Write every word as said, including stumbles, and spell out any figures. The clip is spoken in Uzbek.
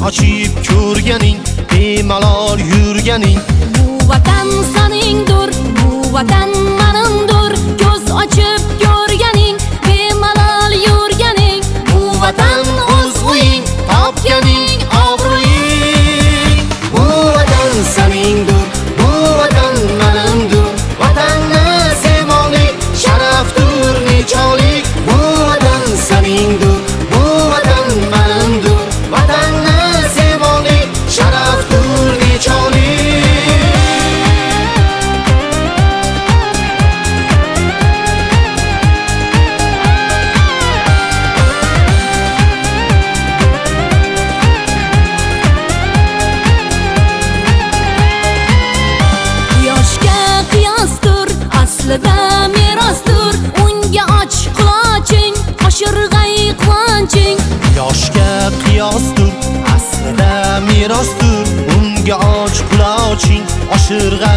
ochib ko'rganing, bemalol yurganing. Bu vatan seningdir, bu vatan menimdir. Ko'z ochib ko'rganing, bemalol yurganing. Bu vatan o'z uying, topganing obro'ying. Bu vatan seningdir, bu vatan menimdir. Vatanni sevmoqlik sharafdir necholik. Bu vatan seningdir, bu vatan menimdir. Vatanni sevmoqlik sharafdir necholik. Aslida merosdir, unga och quloching, oshirg'ay quvonching. Yoshga qiyosdir, aslida merosdir, unga och quloching, oshirg'ay